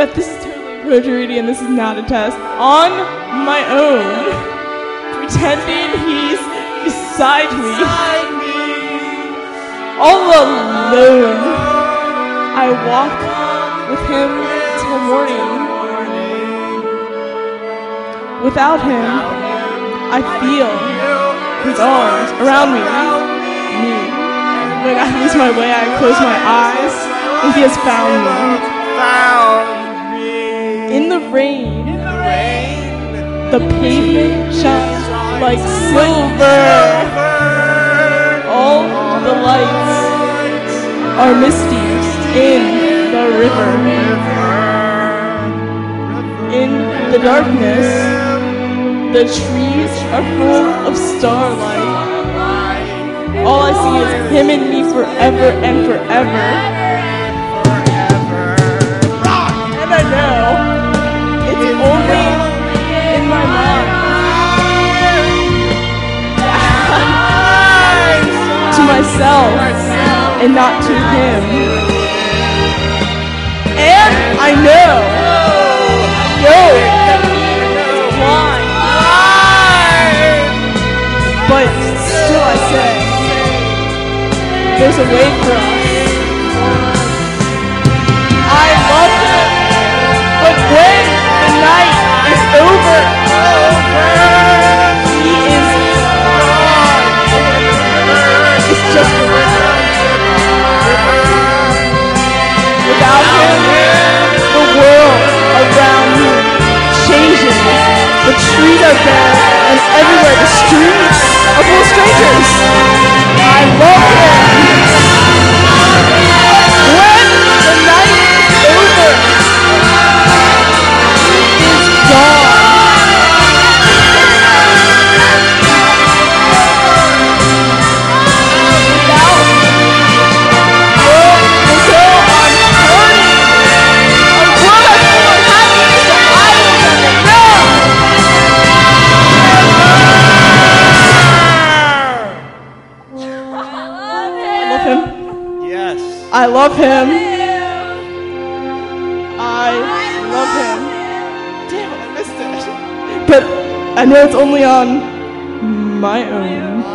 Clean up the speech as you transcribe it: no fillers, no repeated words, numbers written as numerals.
But this is totally perjury and this is not a test. On my own, pretending he's beside me, all alone, I walk with him till morning. Without him, I feel his arms around me. When I lose my way, I close my eyes, and he has found me. In the rain, the pavement shines like silver. All the lights are misty in the river. In the darkness, the trees are full of starlight. All I see is him and me forever and forever. And I know it's only in my mind. To myself and not to him. And I know it's blind. But still I say, there's a way for us. I love him, but when the night is over, he is gone. It's just a river. Without him, the world around me changes. The trees are bare, and everywhere the streets are full of strangers. I love him. When the night is over, he is gone. Without world until I'm hurting, a world full of happiness that I will never know. I love him. I love him. Damn it, I missed it. But I know it's only on my own.